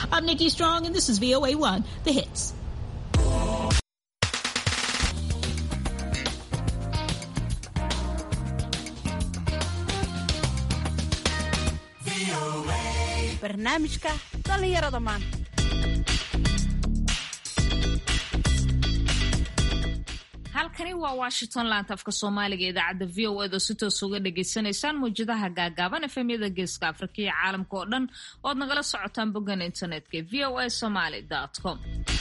I'm Nikki Strong, and this is VOA1, The Hits. barnaamijka dhalinyarada maanta. halkani waa Washington laanta afka Soomaaliga idaacadda VOA si toos uga dhageysanaysaan muujadaha gaagaaban efemyada geeska Afrika iyo caalamka oo dhan ood nagala socotaan boggan internetka voasomali.com.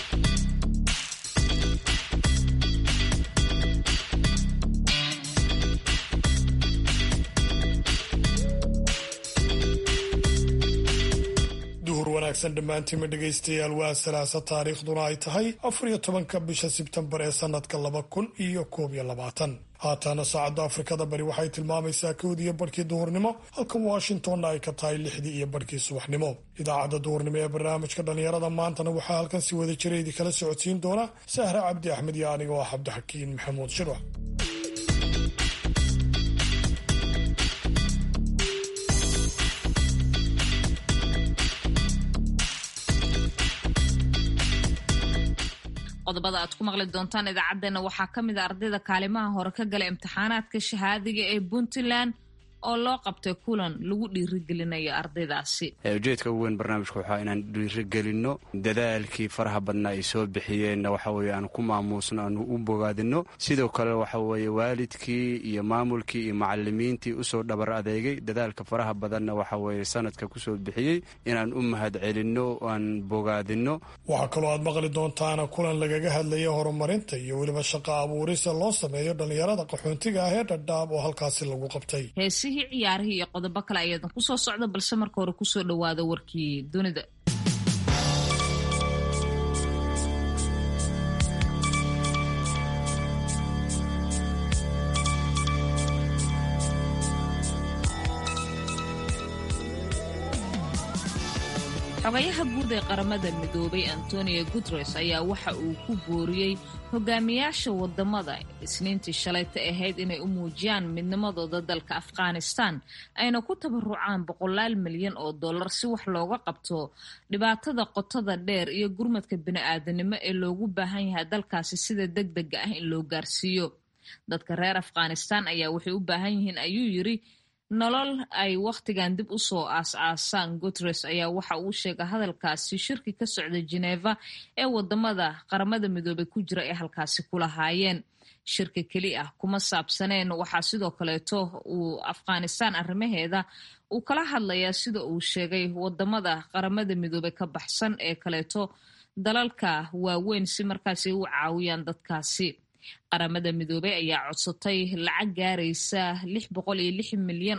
wanaagsan dhammaantiinma dhegaystayaal waa salaasa taariikhduna ay tahay 14 bisha Sebtembar ee sanadka 2021 haatana saacadda Afrikada bari waxay tilmaamaysaa 1:00 duhurnimo halka Washingtonna ay ka tahay 6:00 subaxnimo. idaacadda duhurnimo ee barnaamijka dhalinyarada maantana waxaa halkan si wada jireedi kala socodsiin doona Sahra Cabdi Axmed iyo aniga oo Cabdixakiin Maxamuud Shirwax. qodobada aad ku maqli doontaan idaacadeena waxaa ka mid ah ardayda kaalimaha hore ka gala imtixaanaadka shahaadiga ee Puntland oo loo qabtay kulan lagu dhiirigelinayo ardaydaasi. ujeedka ugu weyn barnaamijku waxa inaan dhiirigelino dadaalkii faraha badnaa ay soo bixiyeen waxa weeye aan ku maamuusno aan u bogaadino sidoo kale waxa weeye waalidkii iyo maamulkii iyo macallimiintii u soo dhabar adeegay dadaalka faraha badanna waxa weeye sanadka ku soo bixiyay inaan u mahadcelino aan bogaadino. waxa kale oo aad maqli doontaan kulan lagaga hadlayo horumarinta iyo waliba shaqo abuurista loo sameeyo dhalinyarada qaxoontiga ah ee Dadaab oo halkaasi lagu qabtay. ciyaarihii iyo qodobo kale ayadan ku soo socda balse marka hore ku soo dhawaada warkii dunida. xogayaha guud ee qaramada midoobay Antonio Guterres ayaa waxa uu ku booriyey hogaamiyaasha wadamada Isniintii shalayta ahayd inay u muujiyaan midnimadooda dalka Afghanistan ayna ku tabarucaan $100 milyan si wax looga qabto dhibaatada qotada dheer iyo gurmadka bini'aadanimo ee loogu baahan yahay dalkaasi sida degdega ah in loo gaarsiiyo. dadka reer Afghanistan ayaa waxay u baahan yihiin ayuu yiri nolol ay waqtigan dib u soo aas-aasaan. Guterres ayaa waxa uu sheegay hadalkaasi shirki ka socda Geneva ee wadamada qaramada midoobay ku jira ee halkaasi kula haayeen. shirka keli ah kuma saabsaneen waxaa sidoo kaleeto uu Afghanistan arrimaheeda uu kala hadlayaa sida uu sheegay wadamada qaramada midoobay ka baxsan ee kaleeto dalalka waaweyn si markaasi u caawiyaan dadkaasi. qaramada midoobay ayaa codsatay lacag gaaraysa $606 milyan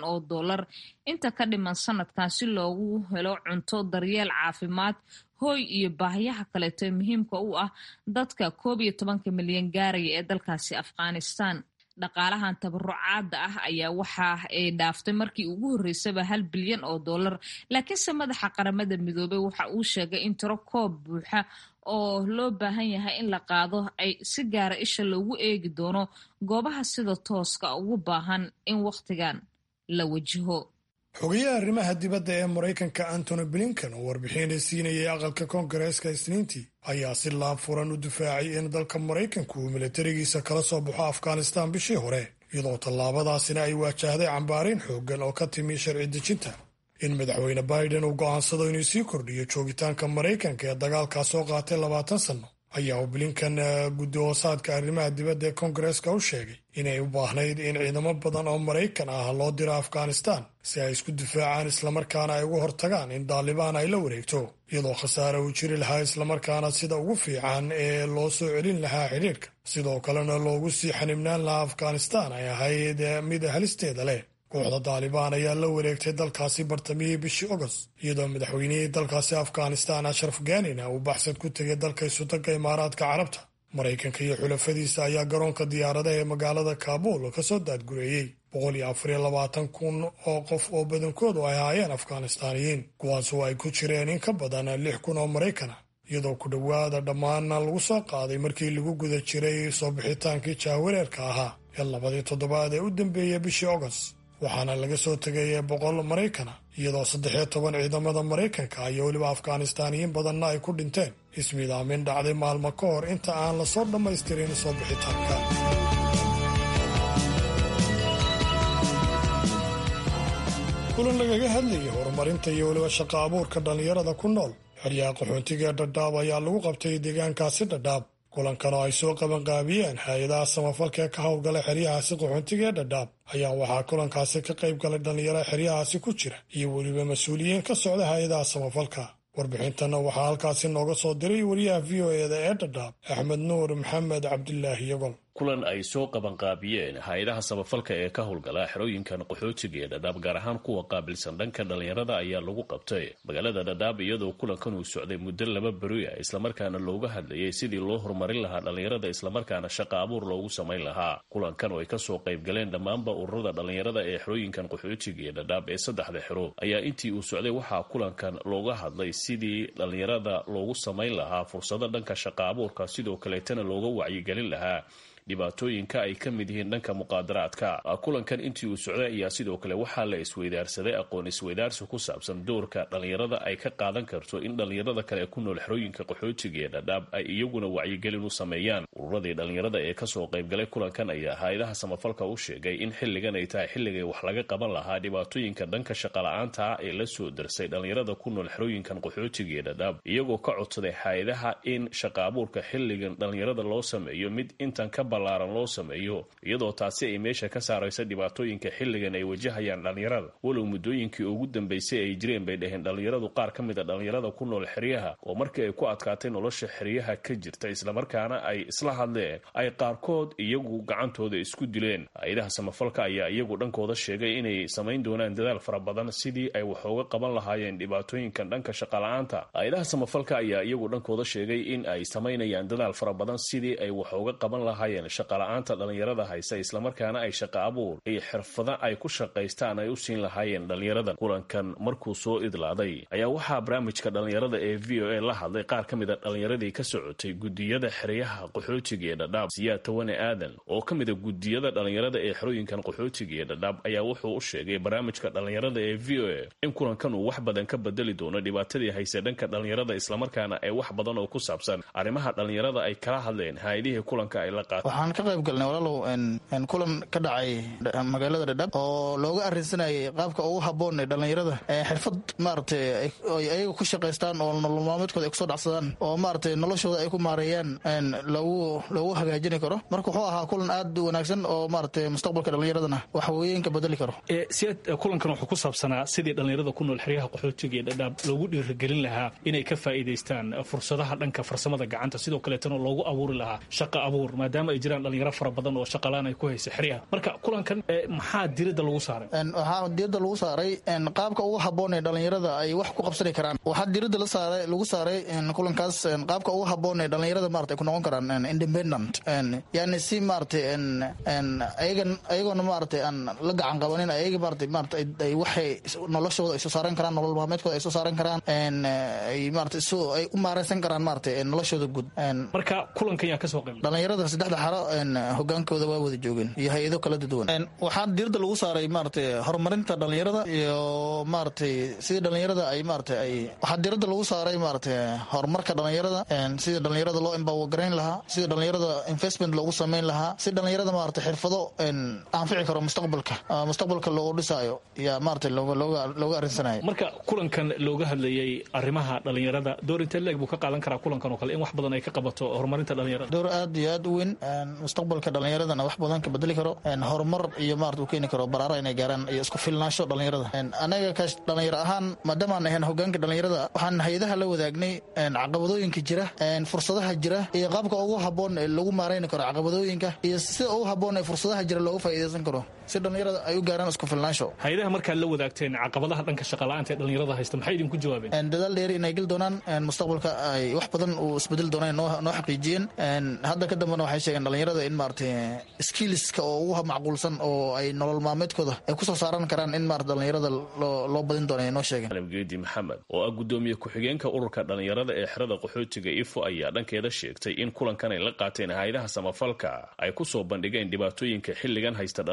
inta ka dhiman sanadkan si loogu helo cunto, daryeel caafimaad, hooy iyo baahiyaha kaleeto muhiimka u ah dadka 11 milyan gaaraya ee dalkaasi Afghanistan. dhaqaalahan tabarucaada ah ayaa waxa ay dhaaftay markii ugu horeysaba $1 bilyan laakiinse madaxa qaramada midoobay waxa uu sheegay in tiro koob buuxa oo loo baahan yahay in la qaado ay si gaara isha loogu eegi doono goobaha sida tooska ugu baahan in waqtigan la wajaho. xogayaha arrimaha dibadda ee Mareykanka Antony Blinken oo warbixin siinayay aqalka Koongareeska Isniintii ayaa si laab furan u difaacay in dalka Mareykanku uu militarigiisa kala soo baxo Afghanistan bishii hore iyadoo tallaabadaasina ay waajahday cambaarin xooggan oo ka timi sharci dejinta. in madaxweyne Biden uu go'aansado inuu sii kordhiyo joogitaanka Mareykanka ee dagaalkaas soo qaatay 20 sano ayaa Blinken guddi-hoosaadka arrimaha dibadda ee Koongareeska u sheegay inay u baahnayd in ciidamo badan oo Mareykan ah loo diro Afghanistan si ay isku difaacaan islamarkaana ay uga hortagaan in Taliban ay la wareegto iyadoo khasaare uu jiri lahaa islamarkaana sida ugu fiican ee loo soo celin lahaa xiriirka sidoo kalena loogu sii xanibnaan lahaa Afghanistan ay ahayd mid halisteeda leh. kooxda Taliban ayaa la wareegtay dalkaasi bartamihii bishii August iyadoo madaxweynihii dalkaasi Afghanistan Ashraf Ghani uu baxsan ku tegay dalka Sultanka Imaaraadka Carabta. Mareykanka iyo xulafadiisa ayaa garoonka diyaaradaha ee magaalada Kabul ka soo daadgureeyay 124,000 oo qof oo badankoodu ay ahaayeen Afghanistaniyiin kuwaas oo ay ku jireen in ka badan 6,000 oo Mareykan ah iyadoo ku dhowaada dhammaan lagu soo qaaday markii lagu guda jiray soo bixitaankii jahwareerka ahaa ee 2 toddobaad ee u dambeeyay bishii August. waxaana laga soo tegay 100 Maraykana iyadoo 13 ciidamada Maraykanka iyo weliba Afghaanistaaniyiin badanna ay ku dhinteen ismiidaamin dhacday maalmo ka hor inta aan la soo dhammaystirin soo bixitaanka. kulan lagaga hadlayay horumarinta iyo weliba shaqo abuurka dhallinyarada ku nool xeryaha qaxoontiga Dadaab ayaa lagu qabtay deegaankaasi Dadaab. kulankan oo ay soo qabanqaabiyeen hay-adaha samafalka ee ka howlgala xeryahaasi qaxoontiga ee Dadaab ayaa waxaa kulankaasi ka qayb galay dhallinyaro xeryahaasi ku jira iyo weliba mas-uuliyiin ka socda hay-adaha samafalka. warbixintana waxaa halkaasi nooga soo diray wariyaha VOA-da ee Dadaab Axmed Nuur Maxamed Cabdilaahi Yagol. kulan ay soo qabanqaabiyeen hay-adaha samafalka ee ka howlgala xerooyinkan qaxootiga ee Dadaab gaar ahaan kuwa qaabilsan dhanka dhallinyarada ayaa lagu qabtay magaalada Dadaab iyadoo kulankan uu socday muddo 2 beri ah islamarkaana looga hadlayay sidii loo horumarin lahaa dhallinyarada islamarkaana shaqo abuur loogu samayn lahaa. kulankan oo ay kasoo qayb galeen dhammaanba ururada dhallinyarada ee xerooyinkan qaxootiga ee Dadaab ee 3 xero ayaa intii uu socday waxaa kulankan looga hadlay sidii dhallinyarada loogu samayn lahaa fursado dhanka shaqo abuurka sidoo kaleetana looga wacyigelin lahaa dhibaatooyinka ay ka mid yihiin dhanka muqaadaraadka. kulankan intii uu socday ayaa sidoo kale waxaa la isweydaarsaday aqoon isweydaarsi ku saabsan doorka dhallinyarada ay ka qaadan karto in dhallinyarada kale ku nool xerooyinka qaxootiga ee Dadaab ay iyaguna wacyigelin u sameeyaan. ururadii dhallinyarada ee kasoo qaybgalay kulankan ayaa hay-adaha samafalka u sheegay in xilligan ay tahay xilligay wax laga qaban lahaa dhibaatooyinka dhanka shaqola'aanta ah ee la soo darsay dhallinyarada ku nool xerooyinkan qaxootiga ee Dadaab iyagoo ka codsaday hay-adaha in shaqo abuurka xilligan dhallinyarada loo sameeyo mid intan ka ballaaran loo sameeyo iyadoo taasi ay meesha ka saaraysa dhibaatooyinka xilligan ay wajahayaan dhallinyarada walow muddooyinkii ugu dambeysay ay jireen bay dhaheen dhallinyaradu qaar ka mid a dhallinyarada ku nool xeryaha oo markii ay ku adkaatay nolosha xeryaha ka jirta islamarkaana ay isla hadleen ay qaarkood iyagu gacantooda isku dileen. hay-adaha samafalka ayaa iyagu dhankooda sheegay inay samayn doonaan dadaal fara badan sidii ay wax uga qaban lahaayeen dhibaatooyinkan dhanka shaqola'aanta. hay-adaha samafalka ayaa iyagu dhankooda sheegay in ay samaynayaan dadaal fara badan sidii ay wax uga qaban lahaayeen shaqola'aanta dhallinyarada haysa islamarkaana ay shaqo abuur iyo xirfado ay ku shaqaystaan ay u siin lahaayeen dhallinyarada. kulankan markuu soo idlaaday ayaa waxaa barnaamijka dhallinyarada ee VOA la hadlay qaar ka mid a dhallinyaradii ka socotay gudiyada xeryaha qaxootiga ee Dadaab. Siyaad Tawane Aadan oo ka mid a gudiyada dhallinyarada ee xerooyinkan qaxootiga ee Dadaab ayaa wuxuu u sheegay barnaamijka dhallinyarada ee VOA in kulankan uu wax badan ka bedeli doono dhibaatadii haysa dhanka dhallinyarada islamarkaana ay wax badan oo ku saabsan arrimaha dhallinyarada ay kala hadleen hay-adihii kulanka ay la qaateen. waxaan ka qayb galnay walaalow kulan ka dhacay magaalada Dadaab oo looga arrinsanayay qaabka ugu habboon ee dhallinyarada xirfad maaragtay ay ayaga ku shaqaystaan oo nolol maalmeedkooda ay kusoo dhacsadaan oo maaragtay noloshooda ay ku maareeyaan loogu hagaajini karo. marka wuxuu ahaa kulan aad u wanaagsan oo maaragtay mustaqbalka dhallinyaradana wax weyn ka bedeli karo. kulankan wuxuu ku saabsanaa sidii dhallinyarada ku nool xeryaha qaxootiga ee Dadaab loogu dhiirigelin lahaa inay ka faa'iidaystaan fursadaha dhanka farsamada gacanta sidoo kaleetana loogu abuuri lahaa shaqo abuur maadaama ay jiraan dhalinyaro fara badan oo shaqalaan ay ku haysa xeryaha. marka kulankan maxaa diiradda lagu saaray? waxaa diiradda lagu saaray qaabka ugu habboon ee dhallinyarada ay wax ku qabsani karaan. waxaa diiradda lagu saaray kulankaas qaabka ugu habboon ee dhallinyarada maarata ay ku noqon karaan independent yani si maarata ayagoona maarata aan la gacan qabanin ayaga maarata ay waxay noloshooda ay soo saaran karaan nolol maalmeedkooda ay soo saaran karaan ay maarata ay u maaraysan karaan maarata noloshooda guud. marka kulankan yaa ka soo qayb dhallinyarada 3 xaro hogaankooda waa wada joogeen iyo hay-ado kala duwan. waxaa diiradda lagu saaray maaragtay horumarinta dhallinyarada iyo maaragtay sidii dhallinyarada ay maaragtay ay waxaa diiradda lagu saaray maaragtay horumarka dhallinyarada sidii dhallinyarada loo empower lahaa sidii dhallinyarada investment loogu samayn lahaa si dhallinyarada maaragtay xirfado anfici karo mustaqbalka loogu dhisaayo yaa maaragtay looga arrinsanaya. marka kulankan looga hadlayay arrimaha dhallinyarada door intee leeg buu ka qaadan karaa kulankan oo kale in wax badan ay ka qabato horumarinta dhallinyarada? door aad iyo aad u weyn mustaqbalka dhallinyaradana wax badan ka bedeli karo horumar iyo maarata uu keeni karo baraara inay gaaraan iyo isku filnaansho dhallinyarada. anaga ka dhalinyaro ahaan maadaama aan ahayn hogaanka dhallinyarada waxaan hay-adaha la wadaagnay caqabadooyinka jira fursadaha jira iyo qaabka ugu habboon ee lagu maarayni karo caqabadooyinka iyo sida ugu habboon ee fursadaha jira looga faa'iidaysan karo si dhallinyarada ay u gaaraan isku filnaansho. hay-adaha markaad la wadaagteen caqabadaha dhanka shaqala'aanta ee dhallinyarada haysta maxay idinku jawaabeen? dadaal dheeri inay geli doonaan mustaqbalka ay wax badan uu isbedeli doonaan noo xaqiijiyeen. hadda ka dambena waxay sheegeen dhallinyarada in maaragtay skillska oo ugu macquulsan oo ay nolol maalmeedkooda ay kusoo saaran karaan in maarata dhallinyarada loo badin doono ay noo sheegeen. Geedi Maxamed oo ah gudoomiye ku-xigeenka ururka dhallinyarada ee xerada qaxootiga IFO ayaa dhankeeda sheegtay in kulankan ay la qaateen hay-adaha samafalka ay ku soo bandhigeen dhibaatooyinka xilligan haysta dhallinyarada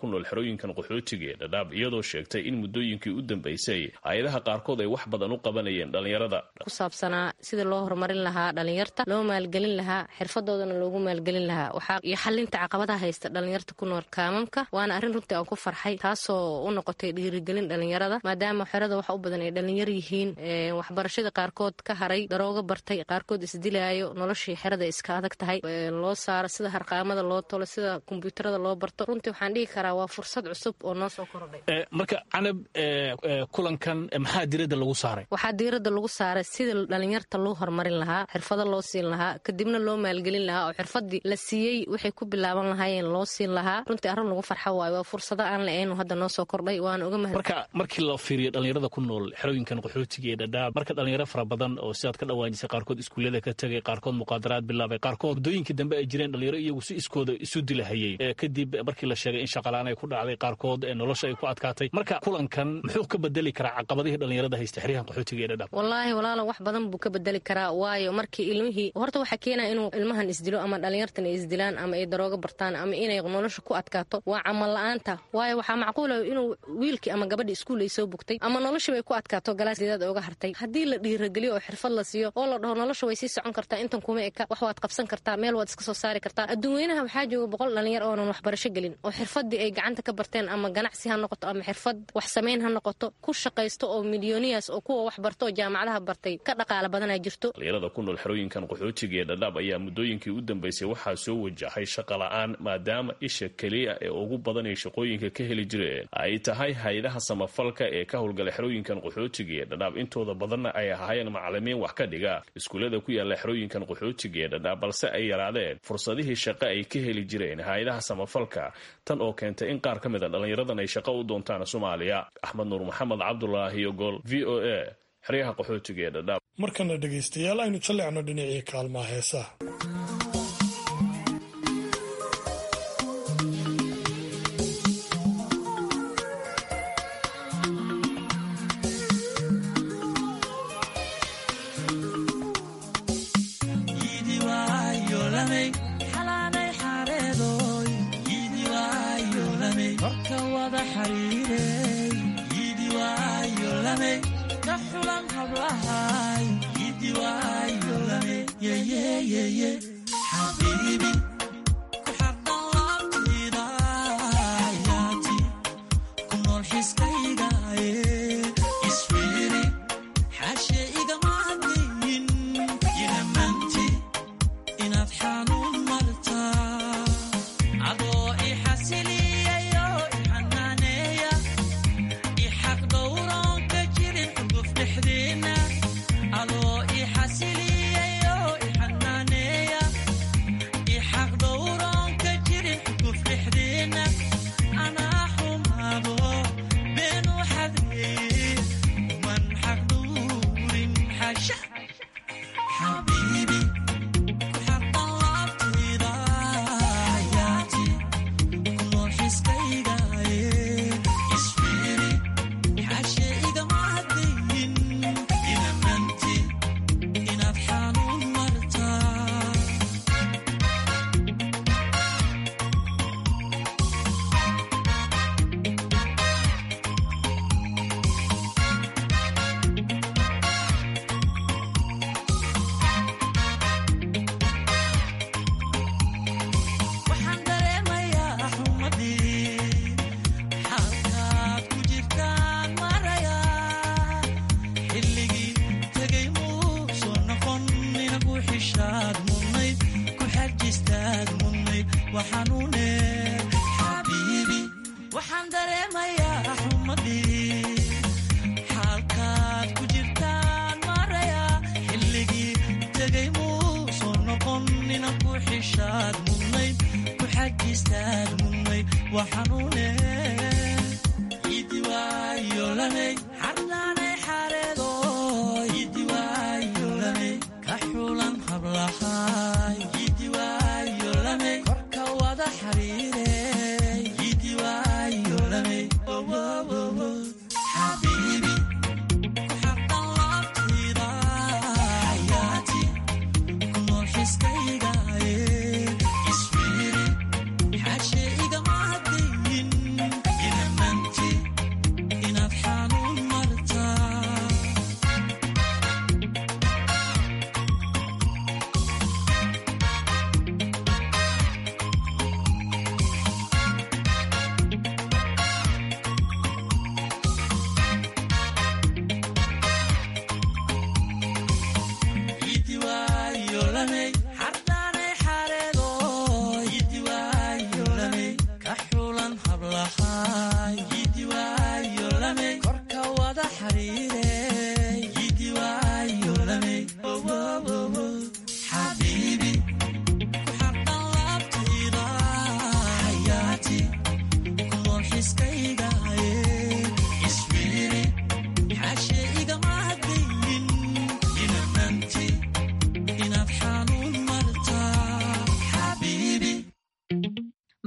ku nool xerooyinkan qaxootiga ee dhadhaab iyadoo sheegtay in muddooyinkii u dambeysay hay-adaha qaarkood ay wax badan u qabanayeen dhalinyarada ku saabsanaa sida loo horumarin lahaa dhalinyarta loo maalgelin lahaa xirfadoodana loogu maalgelin lahaa iyo xalinta caqabadaha haysta dhalinyarta ku nool kaamamka waana arrin runtii aan ku farxay taasoo u noqotay dhiirigelin dhalinyarada maadaama xerada waxa u badan ay dhalinyar yihiin waxbarashada qaarkood ka haray darooga bartay qaarkood isdilaayo noloshii xerada iska adag tahay loo saaro sida harqaamada loo tolo sida kombyuutarada loo barto runtii waxaan dhihi karaa waa fursad cusub oo noo soo korodhay marka canab kulankan maxaa diiradda lagu saaray waxaa diiradda lagu saaray sida dhalinyarta loo horumarin lahaa xirfado loo siin lahaa kadibna loo maalgelin lahaa oo xirfadii la siiyey waxay ku bilaaban lahaayeen loo siin lahaa runtii arrin lagu farxo waayo waa fursado aan la-ayn hadda noo soo kordhay waana uga mahad marka markii la fiiriyo dhalinyarada ku nool xerooyinkan qaxootiga ee dhadhaab marka dhalinyaro fara badan oo sidaad ka dhawaajisay qaarkood iskuullada ka tegay qaarkood muqaadaraad bilaabay qaarkood muddooyinkii dambe ay jireen dhalinyaro iyagu si iskooda isu dilahayey kadib markii la sheegay in shaqalaan ay ku dhacday qaarkood nolosha ay ku adkaatay marka kulankan muxuu ka bedeli karaa caqabadihii dhalinyarada haysta xeryahan qaxootiga ee dhadhaab wallaahi walaalo wax badan buu ka bedeli karaa waayo markii ilmihii horta waxaa keenaya inuu ilmahan isdilo ama dhalinyartan ay isdilaan ama ay darooga bartaan ama inay nolosha ku adkaato waa camal la-aanta waayo waxaa macquula inuu wiilkii ama gabadhii iskuul ay soo bogtay ama noloshiiba ay ku adkaato galaasdeedaad ooga hartay haddii la dhiirageliyo oo xirfad la siiyo oo la dhaho nolosha way sii socon kartaa intan kuma eka wax waad qabsan kartaa meel waad iska soo saari kartaa adduunweynaha waxaa jooga 100 dhalinyar oonan waxbarasho gelin oo xirfadii ay gacanta ka barteen ama ganacsi ha noqoto ama xirfad wax samayn ha noqoto ku shaqaysto oo milyooniyas oo kuwa wax barto oo jaamacadaha bartay ka dhaqaale badan ay jirto dhalinyarada ku nool xerooyinkan qaxootiga ee dhadhaab ayaa muddooyinkii u dambeysay waxaa soo wajahay shaqo la-aan maadaama isha keliya ee ugu badan ay shaqooyinka ka heli jireen ay tahay hay-adaha samafalka ee ka howlgala xerooyinkan qaxootiga ee dhadhaab intooda badanna ay ahaayeen macalimiin wax ka dhiga iskuullada ku yaala xerooyinkan qaxootiga ee dhadhaab balse ay yaraadeen fursadihii shaqo ay ka heli jireen hay-adaha samafalka tan oo keentay in qaar ka mid a dhalinyaradan ay shaqo u doontaan Soomaaliya Axmed Nuur Maxamed Cabdullaahi Ogol VOA xeryaha qaxootiga ee dhadhaab markana dhageystayaal aynu jaleecno dhinacii kaalmaha heesaha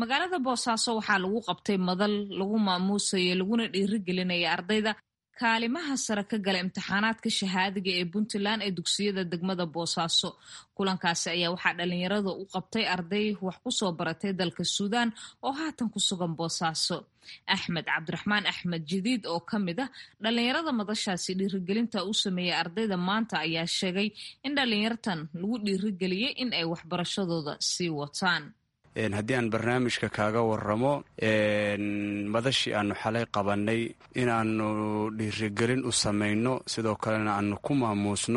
magaalada boosaaso waxaa lagu qabtay madal lagu maamuusayo laguna dhiirigelinaya ardayda kaalimaha sare ka gala imtixaanaadka shahaadiga ee puntland ee dugsiyada degmada boosaaso. kulankaasi ayaa waxaa dhalinyarada u qabtay arday wax ku soo baratay dalka suudaan oo haatan ku sugan boosaaso. axmed cabdiraxmaan axmed jadiid oo ka mid ah dhalinyarada madashaasi dhiirigelinta u sameeyey ardayda maanta ayaa sheegay in dhalinyartan lagu dhiirigeliyey in ay waxbarashadooda sii wataan. haddii aan barnaamijka kaaga waramo madashii aanu xalay qabannay inaannu dhiirigelin u samayno sidoo kalena aanu ku maamuusno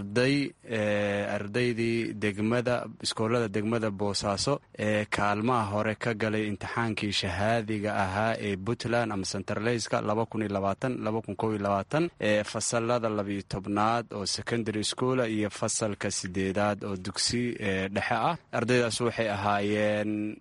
ardaydii iskoolada degmada boosaaso ee kaalmaha hore ka galay imtixaankii shahaadiga ahaa ee puntland ama centerlayska ee fasalada 12aad oo secondary schoola iyo fasalka 8aad oo dugsi dhexe ah. ardaydaas waxay ahaayeen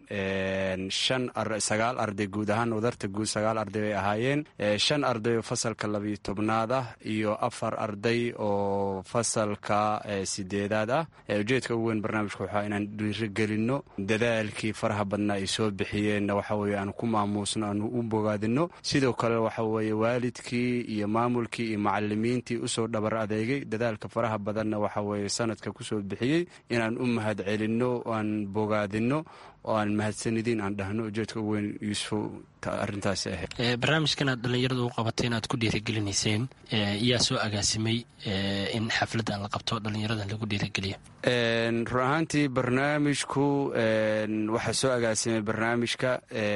9 arday guud ahaan wadarta guud 9 arday bay ahaayeen 5 arday oo fasalka 12aad ah iyo 4 arday oo fasalka 8aad ah. ujeedka ugu weyn barnaamijka waxaa inaan dhiirigelinno dadaalkii faraha badnaa ay soo bixiyeen waxaweye aan ku maamuusno aanu u bogaadino. sidoo kale waxaweye waalidkii iyo maamulkii iyo macalimiintii usoo dhabar adeegay dadaalka faraha badanna waxaweye sanadka kusoo bixiyey inaan u mahad celinno aan bogaadino oo aan mahadsanidin aan dhahno. ujeedka ugu weyn yuusuf arintaasi ahayd. barnaamijkan aad dhallinyaradu u qabatay inaad ku dhiirigelinayseen yaa soo agaasimay in xafladdan la qabto dhallinyaradan lagu dhiirigeliyo? run ahaantii barnaamijku waxaa soo agaasimay barnaamijka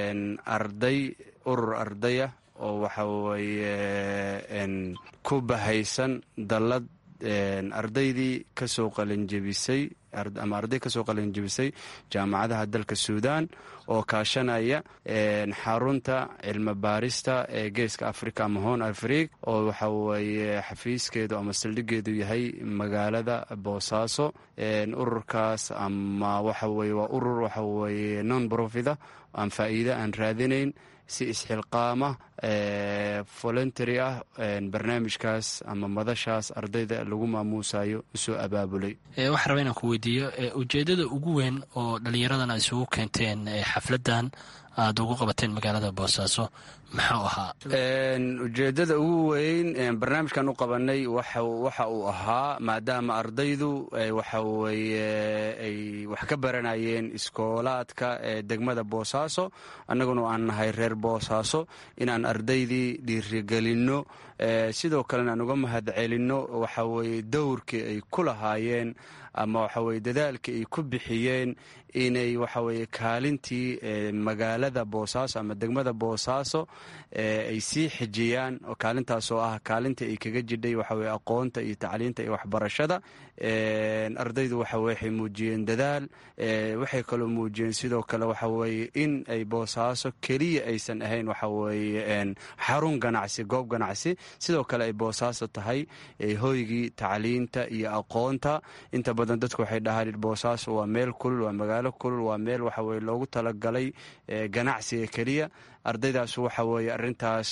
urur ardaya oo waxaweye ku bahaysan dallad ardaydii kasoo qalinjebisay ama arday kasoo qalinjebisay jaamacadaha dalka suudaan oo kaashanaya xarunta cilmi baarista ee geeska africa ama hoon afriig oo waxaweye xafiiskeedu ama saldhigeedu yahay magaalada boosaaso. ururkaas ama waxaweye waa urur waxaweye non profita aan faa'iida aan raadinayn si isxilqaama voluntary ah barnaamijkaas ama madashaas ardayda lagu maamuusayo usoo abaabulay. waxaan rabaa inaan ku weydiiyo ujeeddada ugu weyn oo dhallinyaradan aad isugu keenteen xafladdan aada ugu qabateen magaalada boosaaso maxuu ahaa? ujeeddada ugu weyn barnaamijkan u qabanay waxa uu ahaa maadaama ardaydu waxaweye ay wax ka baranayeen iskoolaadka ee degmada boosaaso annaguna aan nahay reer boosaaso inaan ardaydii dhiirigelinno sidoo kalena aan uga mahad celinno waxaweye dowrkii ay ku lahaayeen ama waxaweye dadaalkii ay ku bixiyeen inay waxaweye kaalintii magaalada boosaaso ama degmada boosaaso ay sii xijiyaan oo kaalintaasoo ah kaalintii ay kaga jidhay waxaweye aqoonta iyo tacliinta iyo waxbarashada. ardaydu waxay muujiyeen dadaal waxay kaloo muujiyeen sidoo kale waxaweye in ay boosaaso keliya aysan ahayn waxaweye xarun ganacsi goob ganacsi sidoo kale ay boosaaso tahay hoygii tacliinta iyo aqoonta. inta badan dadku waxay dhahaan boosaaso waa meel kulul waa magaalo kulul waa meel waxaweye loogu talagalay ganacsiga keliya. ardaydaas waxaweye arintaas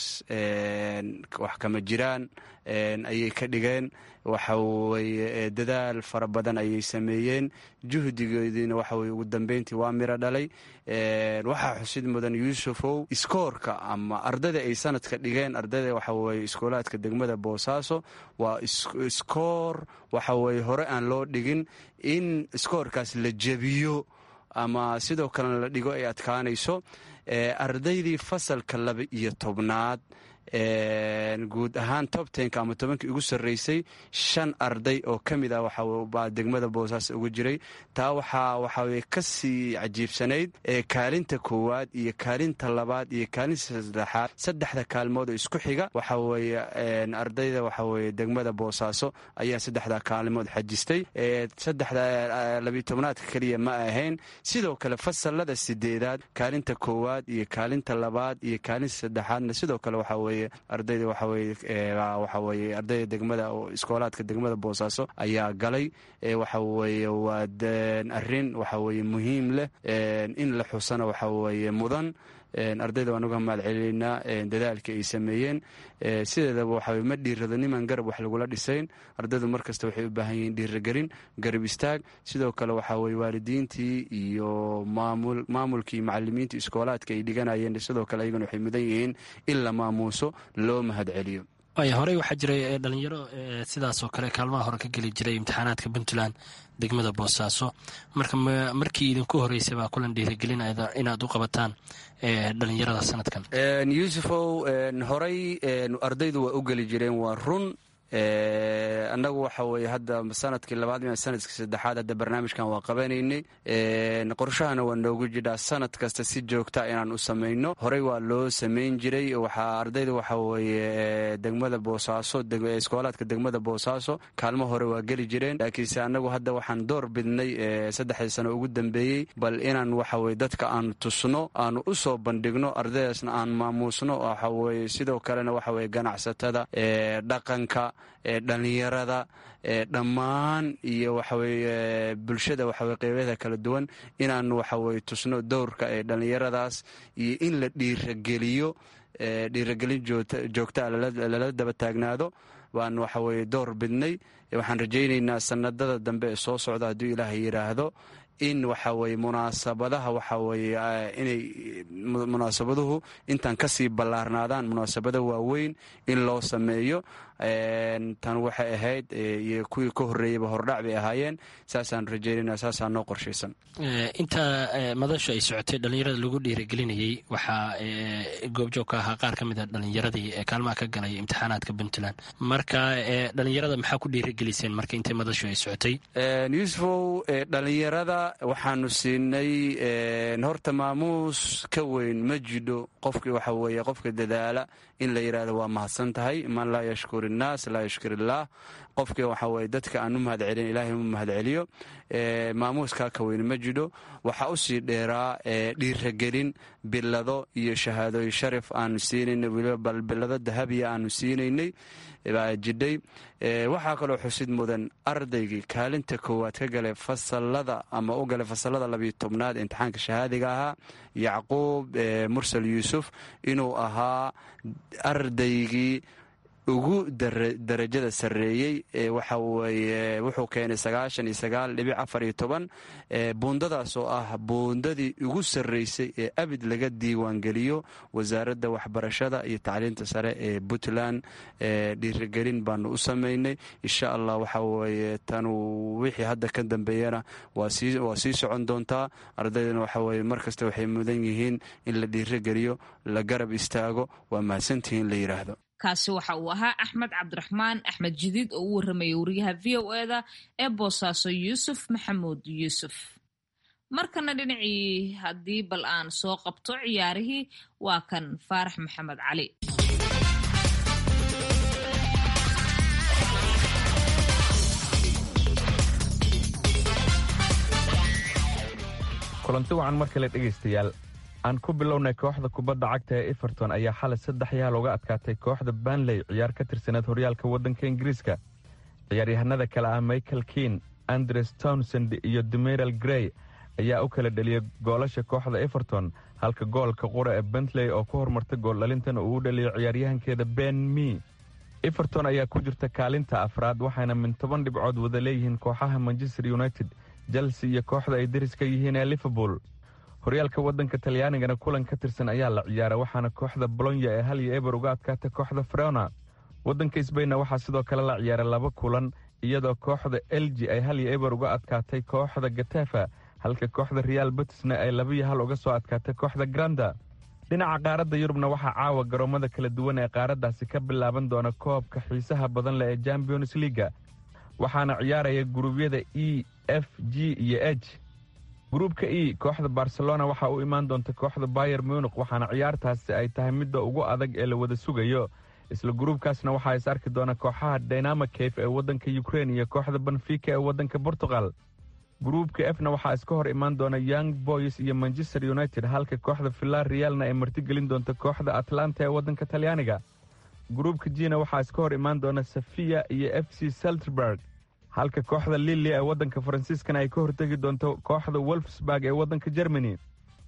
wax kama jiraan ayay ka dhigeen waxaweye dadaal fara badan ayay sameeyeen juhdigoodiina waxaweye ugu dambeyntii waa miro dhalay. waxaa xusid mudan yuusufow iskoorka ama ardayda ay sanadka dhigeen ardayda waxaweye iskoolaadka degmada boosaaso waa iskoor waxaweye hore aan loo dhigin. in iskoorkaas la jebiyo ama sidoo kalena la dhigo ay adkaanayso. ardaydii fasalka 12aad guud ahaan top 10 ama 10kii ugu sarreysay 5 arday oo ka mid ah waxaa degmada boosaaso ugu jiray. taa waxaweye kasii cajiibsanayd kaalinta koowaad iyo kaalinta labaad iyo kaalinta saddexaad saddexda kaalmood oo isku xiga waxaweye ardayda waxaweye degmada boosaaso ayaa saddexda kaalmood xajistay. saddexda 12aadka keliya ma ahayn sidoo kale fasalada 8aad kaalinta koowaad iyo kaalinta labaad iyo kaalinta saddexaadna sidoo kale waxaweye ardayda waxaweye ardayda degmada iskoolaadka degmada boosaaso ayaa galay. waxaweye waa arin waxaweye muhiim leh in la xusana waxaweye mudan. ardayda waan uga mahad celinaynaa dadaalka ay sameeyeen. sideedaba waxaa ma dhiirado niman garab wax lagula dhisayn. ardaydu mar kasta waxay u baahan yihiin dhiiragelin, garab istaag. sidoo kale waxaa weye waalidiintii iyo maamulkii macalimiintii iskoolaadka ay dhiganayeen sidoo kale ayagana waxay mudan yihiin in la maamuuso, loo mahad celiyo. horey waxaa jiray dhalinyaro sidaasoo kale kaalmaha hore ka geli jiray imtixaanaadka puntland degmada boosaaso. markii idinku horeysay baa kulan dhiirigelin inaad u qabataan dhalinyarada sanadkan. yuusufow horey ardaydu waa u geli jireen, waa run. annagu waxa weye hadda sanadkii labaad sanadkii saddexaad hadda barnaamijkan waa qabanaynay. qorshahana waa noogu jidhaa sanad kasta si joogta inaan u samayno. horey waa loo samayn jiray. waxaa ardayda waxa weye degmada boosaaso iskoolaadka degmada boosaaso kaalmo hore waa geli jireen. laakiinse annagu hadda waxaan door bidnay 3 sano ugu dambeeyey bal inaan waxa weye dadka aan tusno, aanu u soo bandhigno, ardaydaasna aan maamuusno. waxa weye sidoo kalena waxa weye ganacsatada, dhaqanka, dhalinyarada, dhammaan iyo waxaweye bulshada waxaweye qeybaheeda kala duwan inaanu waxaweye tusno dowrka ee dhalinyaradaas iyo in la dhiirageliyo, dhiiragelin joogtaa lala daba taagnaado baan waxaweye door bidnay. waxaan rajaynaynaa sanadada dambe ee soo socda hadduu ilaahay yidhaahdo in waxaweye munaasabadaha waxaweye inay munaasabaduhu intaan kasii ballaarnaadaan, munaasabada waaweyn in loo sameeyo. tan waxay ahayd iyo kuwii ka horreeyeyba hordhac bay ahaayeen. saasaan rajaynayna, saasaa noo qorshaysan. inta madashu ay socotay dhalinyarada lagu dhiiragelinayey waxaa goobjoog ka ahaa qaar ka mid a dhalinyaradii kaalmaha ka galay imtixaanaadka puntland. marka dhalinyarada maxaa ku dhiirageliseen marka intay madashu ay socotay? yuusufow dhalinyarada waxaanu siinay horta maamuus ka weyn ma jidho. qofkii waxa weeye qofka dadaala in la yidhahdo waa mahadsan tahay. man laa yashkur innaas laa yashkur illaah. qofkii waxa weye dadka aan u mahad celin ilaahay u mahad celiyo. maamuuskaa ka weyn ma jidho. waxaa usii dheeraa dhiiragelin, bilado iyo shahaadooyin sharaf aanu siinaynay, weliba bal bilado dahabiya aanu siinaynay baa jidhay. waxaa kaloo xusid mudan ardaygii kaalinta koowaad ka galay fasalada ama u galay fasalada 12aad imtixaanka shahaadiga ahaa, yacquub mursal yuusuf, inuu ahaa ardaygii ugu darajada sarreeyey. waxa weye wuxuu keenay 99.14. buundadaas oo ah buundadii ugu sarreysay ee abid laga diiwaangeliyo wasaaradda waxbarashada iyo tacliinta sare ee puntland. dhiirigelin baanu u samaynay. insha allah waxa weye tanu wixii hadda ka dambeeyana waa sii socon doontaa. ardaydana waxa weye markasta waxay mudan yihiin in la dhiirigeliyo, la garab istaago. waa mahadsantihiin la yidhaahdo. kaasi waxa uu ahaa axmed cabdiraxmaan axmed jadiid oo u warramayay wariyaha v o eda ee boosaaso yuusuf maxamuud yuusuf. markana dhinacii haddii bal aan soo qabto ciyaarihii waa kan faarax maxamed cali. kulanti wacan mar kale dhegaystayaal. aan ku bilownay kooxda kubadda cagta ee everton ayaa xalay 3-1 uga adkaatay kooxda Burnley ciyaar ka tirsaneed horyaalka waddanka Ingiriiska. ciyaaryahanada kale ah Michael Keane, Andres Townsend iyo Demaral Gray ayaa u kala dhaliyay goolasha kooxda Everton, halka goolka qura ee Burnley oo ku hormartay gool dhalintana uu u dhaliyay ciyaaryahankeeda Ben Mee. Everton ayaa ku jirta kaalinta afraad waxayna min 10 dhibcood wada leeyihiin kooxaha Manchester United, Chelsea iyo kooxda ay deriska yihiin ee Liverpool. horyaalka waddanka Talyaanigana kulan ka tirsan ayaa la ciyaaray waxaana kooxda Bologna ee 1-0 uga adkaatay kooxda Verona. waddanka Spain waxaa sidoo kale la ciyaaray 2 kulan iyadoo kooxda Elche ay 1-0 uga adkaatay kooxda Getafe, halka kooxda Real Betisna ay 2-1 uga soo adkaatay kooxda Granda. dhinaca qaaradda Yurubna waxaa caawa garoomada kala duwan ee qaaraddaasi ka bilaaban doona koobka xiisaha badan leh ee Champions League, waxaana ciyaaraya guruubyada E, F, G iyo H. gruubka E kooxda Barcelona waxaa u imaan doonta kooxda Bayern Munich, waxaana ciyaartaasi ay tahay midda ugu adag ee la wada sugayo. isla gruubkaasna waxaa is arki doona kooxaha Dynamo Kiev ee waddanka Ukraine iyo kooxda Benfica ee waddanka Portugal. gruubka Fna waxaa iska hor imaan doona Young Boys iyo Manchester United, halka kooxda Villarrealna ay martigelin doonta kooxda Atlanta ee waddanka Talyaaniga. gruubka Gna waxaa iska hor imaan doona Sofia iyo FC Salzburg, halka kooxda Lille ee waddanka Faransiiskana ay ka hortegi doonto kooxda Wolfsburg ee waddanka Germany.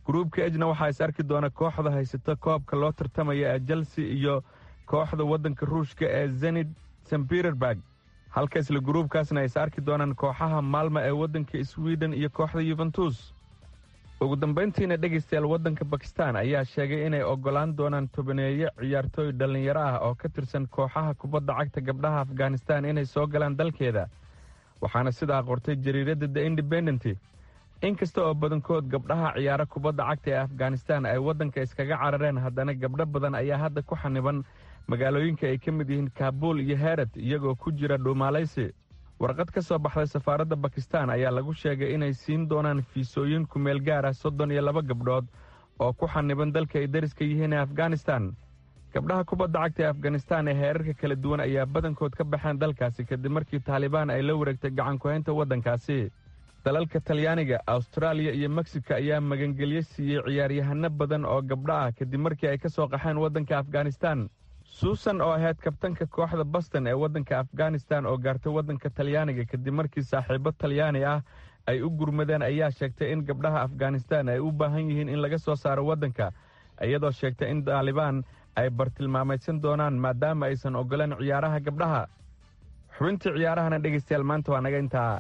gruubka ejna waxaa is arki doona kooxda haysata koobka loo tartamaya ee chelsea iyo kooxda waddanka ruushka ee zenit st peterburg halka isla gruubkaasna ay is arki doonaan kooxaha maalma ee waddanka sweden iyo kooxda yuventus ugu dambayntiina dhegaystayaal waddanka bakistan ayaa sheegay inay oggolaan doonaan tobaneeye ciyaartooy dhallinyaro ah oo ka tirsan kooxaha kubadda cagta gabdhaha afghanistan inay soo galaan dalkeeda waxaana sidaa qortay jariiradda the independent inkasta oo badankood gabdhaha ciyaaro kubadda cagta ee afghanistan ay waddanka iskaga carareen haddana gabdho badan ayaa hadda ku xaniban magaalooyinka ay ka mid yihiin kaabuul iyo herat iyagoo ku jira dhuumaalaysi warqad ka soo baxday safaaradda bakistan ayaa lagu sheegay inay siin doonaan fiisooyin kumeel gaar ah 32 gabdhood oo ku xaniban dalka ay dariska yihiin ee afghanistan gabdhaha kubadda cagta ee afghanistan ee heerarka kala duwan ayaa badankood ka baxeen dalkaasi kadib markii taalibaan ay la wareegtay gacan ku-haynta waddankaasi dalalka talyaaniga awstaraaliya iyo meksiko ayaa magangelyo siiyey ciyaaryahano badan oo gabdho ah kadib markii ay ka soo qaxeen waddanka afghanistan suusan oo ahayd kabtanka kooxda boston ee waddanka afghanistan oo gaartay waddanka talyaaniga kadib markii saaxiibo talyaani ah ay u gurmadeen ayaa sheegtay in gabdhaha afghanistan ay u baahan yihiin in laga soo saaro waddanka iyadoo sheegtay in taalibaan ay bartilmaamaysan doonaan maadaama aysan oggoleen ciyaaraha gabdhaha xubintii ciyaarahana dhegaystayaal maanta waa naga intaa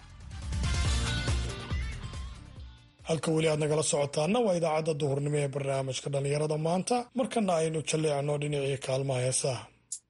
halka weli aad nagala socotaana waa idaacadda duhurnimo ee barnaamijka dhallinyarada maanta markana aynu jalleecno dhinacii kaalmaha heesaha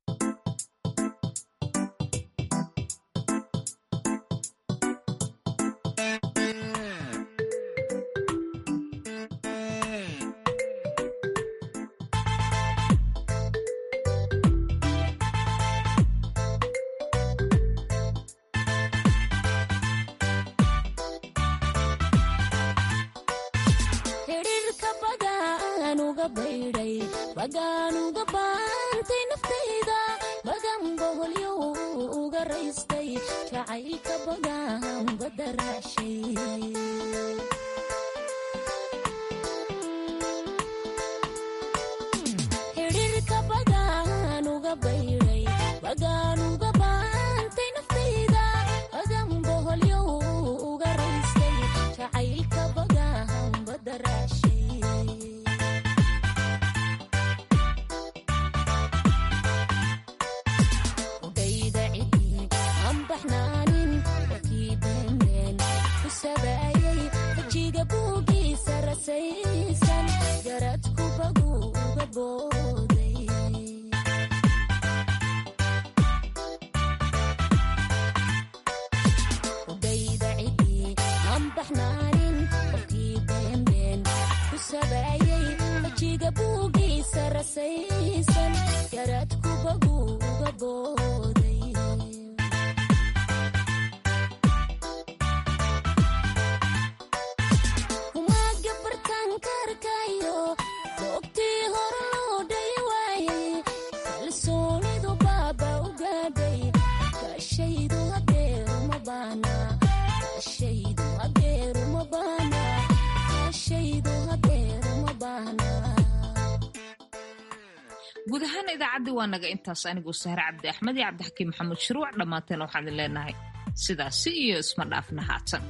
guud ahaan idaacaddii waa naga intaas anigoo sahre cabdi axmed iyo cabdixakiin maxamuud shuruuc dhammaanteena waxaan idin leenahay sidaasi iyo isma dhaafna haatan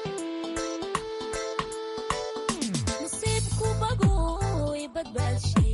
nasiibku bagu badbaadshay